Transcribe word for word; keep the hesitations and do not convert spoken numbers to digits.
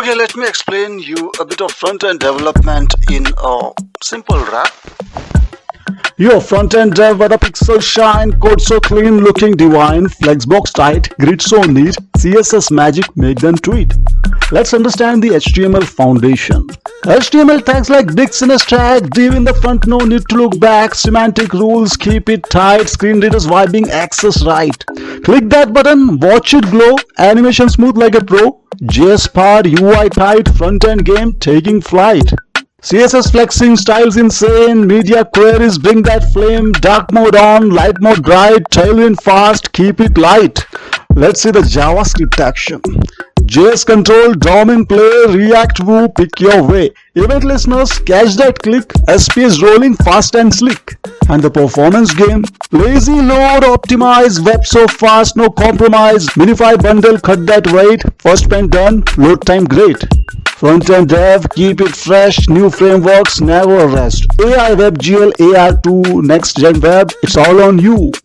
Okay, let me explain you a bit of front-end development in a simple rap. Your front-end dev with a pixel shine, code so clean, looking divine, flexbox tight, grid so neat, C S S magic make them tweet. Let's understand the H T M L foundation. H T M L tags like dicks in a stack, div in the front, no need to look back, semantic rules, keep it tight, screen readers vibing, access right. Click that button, watch it glow, animation smooth like a pro, J S part, U I tight, front-end game taking flight. C S S flexing, styles insane, media queries bring that flame, dark mode on, light mode bright, tailwind fast, keep it light. Let's see the JavaScript action. J S control, D O M in play, React Woo, pick your way. Event listeners, catch that click, S P is rolling fast and slick. And the performance game, lazy load, optimize, web so fast, no compromise, minify bundle, cut that weight, first pen done, load time great. Front-end dev, keep it fresh, new frameworks, never rest. A I WebGL, A R two, next gen web, it's all on you.